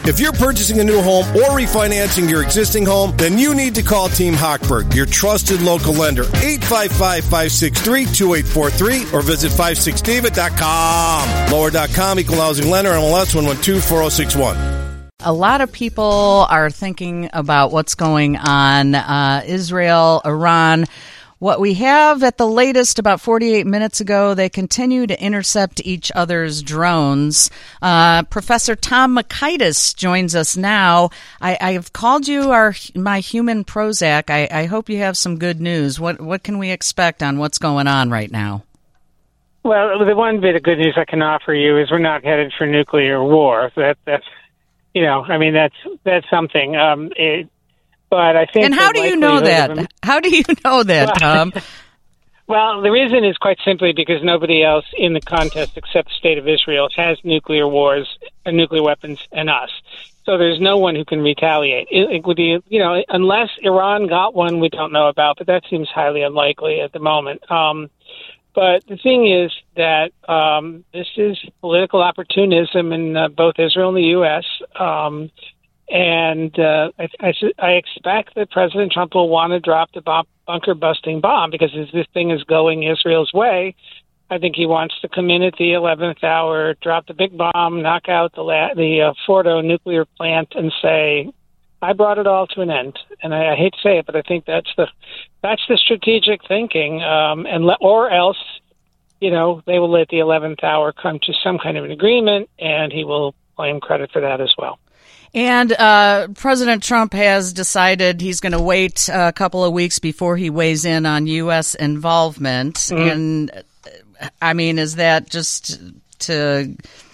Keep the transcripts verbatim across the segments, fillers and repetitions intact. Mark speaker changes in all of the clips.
Speaker 1: If you're purchasing a new home or refinancing your existing home, then you need to call Team Hochberg, your trusted local lender. eight five five, five six three, two eight four three or visit five six david dot com. Lower dot com, equal housing lender, M L S one one two four zero six one.
Speaker 2: A lot of people are thinking about what's going on, uh, Israel, Iran. What we have at the latest, about forty-eight minutes ago, they continue to intercept each other's drones. Uh, Professor Tom Makaitis joins us now. I, I have called you our my human Prozac. I, I hope you have some good news. What what can we expect on what's going on right now?
Speaker 3: Well, the one bit of good news I can offer you is we're not headed for nuclear war. That that's you know, I mean that's that's something. Um, it, But I think.
Speaker 2: And how do you know that? Of, how do you know that, Tom?
Speaker 3: Well, the reason is quite simply because nobody else in the contest except the state of Israel has nuclear wars, uh, nuclear weapons, and us. So there's no one who can retaliate. It, it would be, you know, unless Iran got one, we don't know about, but that seems highly unlikely at the moment. Um, but the thing is that um, this is political opportunism in uh, both Israel and the U S. Um, And uh, I, I, I expect that President Trump will want to drop the bomb, bunker-busting bomb because as this thing is going Israel's way, I think he wants to come in at the eleventh hour, drop the big bomb, knock out the la- the uh, Fordo nuclear plant, and say, "I brought it all to an end." And I, I hate to say it, but I think that's the that's the strategic thinking. Um, and le- or else, you know, they will at the eleventh hour come to some kind of an agreement, and he will claim credit for that as well.
Speaker 2: And uh, President Trump has decided he's going to wait a couple of weeks before he weighs in on U S involvement. Mm-hmm. And, I mean, is that just to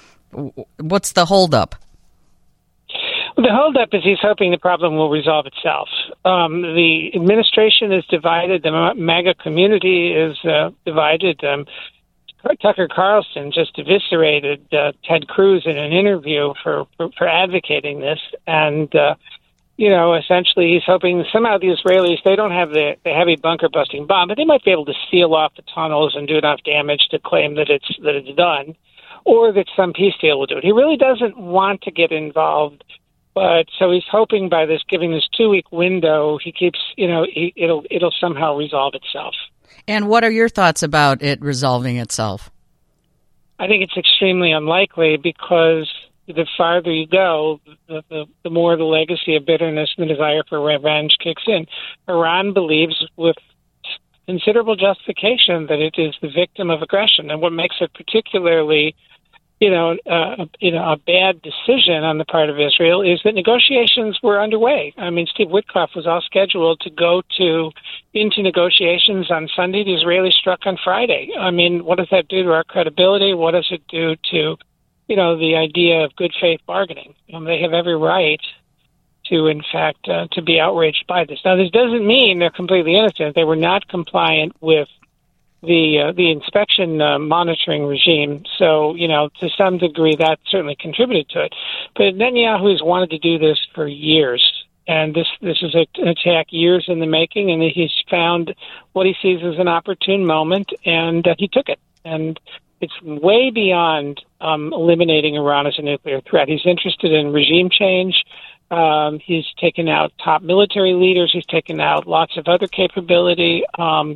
Speaker 2: – what's the holdup?
Speaker 3: Well, the holdup is he's hoping the problem will resolve itself. Um, the administration is divided. The MAGA community is uh, divided. Um Tucker Carlson just eviscerated uh, Ted Cruz in an interview for, for, for advocating this. And, uh, you know, essentially he's hoping somehow the Israelis, they don't have the, the heavy bunker-busting bomb, but they might be able to seal off the tunnels and do enough damage to claim that it's that it's done, or that some peace deal will do it. He really doesn't want to get involved, but so he's hoping by this, giving this two-week window, he keeps, you know, he, it'll it'll somehow resolve itself.
Speaker 2: And what are your thoughts about it resolving itself?
Speaker 3: I think it's extremely unlikely because the farther you go, the, the, the more the legacy of bitterness and the desire for revenge kicks in. Iran believes with considerable justification that it is the victim of aggression. And what makes it particularly, you know, uh, you know, a bad decision on the part of Israel is that negotiations were underway. I mean, Steve Witkoff was all scheduled to go to into negotiations on Sunday. The Israelis struck on Friday. I mean, what does that do to our credibility? What does it do to, you know, the idea of good faith bargaining? Um, they have every right to, in fact, uh, to be outraged by this. Now, this doesn't mean they're completely innocent. They were not compliant with the uh, the inspection uh, monitoring regime. So, you know, to some degree, that certainly contributed to it. But Netanyahu has wanted to do this for years. And this this is a, an attack years in the making, and he's found what he sees as an opportune moment, and uh, he took it. And it's way beyond um, eliminating Iran as a nuclear threat. He's interested in regime change. Um, he's taken out top military leaders. He's taken out lots of other capability. Um,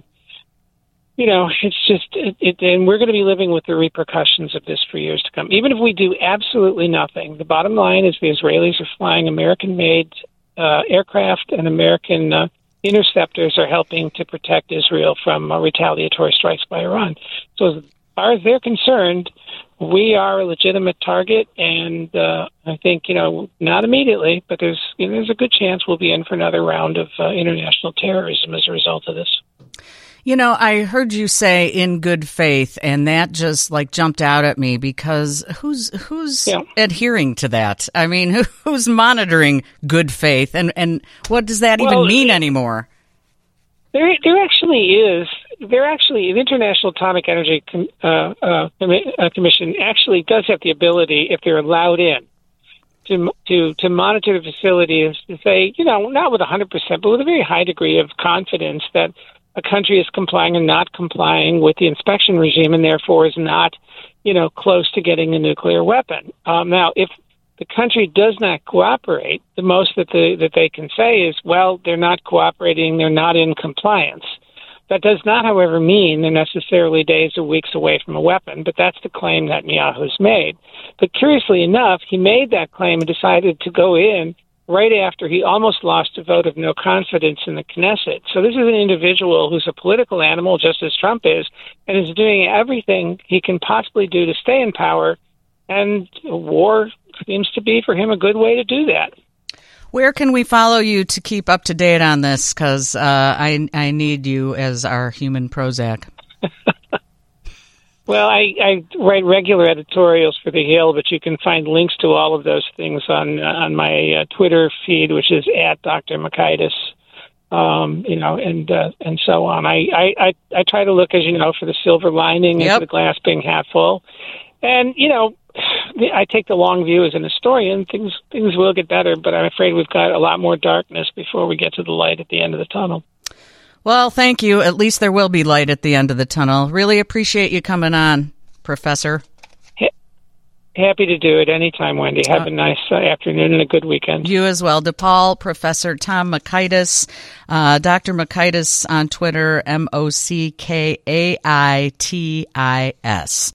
Speaker 3: you know, it's just, it, it, and we're going to be living with the repercussions of this for years to come. Even if we do absolutely nothing, the bottom line is the Israelis are flying American-made Uh, aircraft and American uh, interceptors are helping to protect Israel from uh, retaliatory strikes by Iran. So as far as they're concerned, we are a legitimate target, and uh, I think, you know, not immediately, but there's you know, there's a good chance we'll be in for another round of uh, international terrorism as a result of this.
Speaker 2: You know, I heard you say in good faith, and that just like jumped out at me because who's who's yeah. adhering to that? I mean, who, who's monitoring good faith, and, and what does that well, even mean anymore?
Speaker 3: There, there actually is. There actually, the International Atomic Energy Com- uh, uh, Commission actually does have the ability, if they're allowed in, to to to monitor the facilities to say, you know, not with one hundred percent, but with a very high degree of confidence that a country is complying or not complying with the inspection regime and therefore is not, you know, close to getting a nuclear weapon. Um, now, if the country does not cooperate, the most that the, that they can say is, well, they're not cooperating, they're not in compliance. That does not, however, mean they're necessarily days or weeks away from a weapon, but that's the claim Netanyahu's made. But curiously enough, he made that claim and decided to go in right after he almost lost a vote of no confidence in the Knesset. So this is an individual who's a political animal, just as Trump is, and is doing everything he can possibly do to stay in power, and war seems to be, for him, a good way to do that.
Speaker 2: Where can we follow you to keep up to date on this? Because uh, I, I need you as our human Prozac.
Speaker 3: Well, I, I write regular editorials for The Hill, but you can find links to all of those things on uh, on my uh, Twitter feed, which is at Doctor Makaitis, um, you know, and uh, and so on. I, I, I, I try to look, as you know, for the silver lining
Speaker 2: yep.
Speaker 3: and for the glass being half full. And, you know, I take the long view as an historian. Things things will get better, but I'm afraid we've got a lot more darkness before we get to the light at the end of the tunnel.
Speaker 2: Well, thank you. At least there will be light at the end of the tunnel. Really appreciate you coming on, Professor.
Speaker 3: Ha- happy to do it anytime, Wendy. Have uh, a nice uh, afternoon and a good weekend.
Speaker 2: You as well. DePaul, Professor Tom Makaitis, uh, Doctor Makaitis on Twitter, M O C K A I T I S.